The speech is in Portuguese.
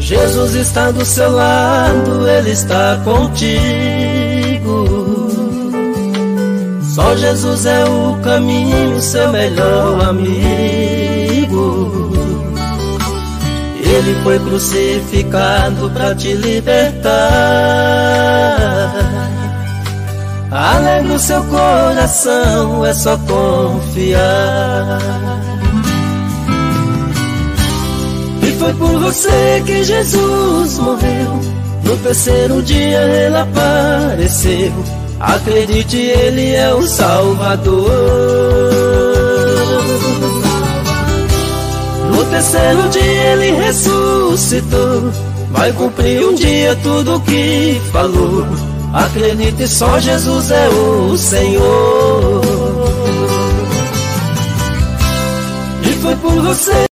Jesus está do seu lado, Ele está contigo. Só Jesus é o caminho, seu melhor amigo. Ele foi crucificado para te libertar. Alegre o seu coração, é só confiar. E foi por você que Jesus morreu. No terceiro dia Ele apareceu. Acredite, Ele é o Salvador. No terceiro dia Ele ressuscitou. Vai cumprir um dia tudo o que falou. Acredite, só Jesus é o Senhor. E foi por você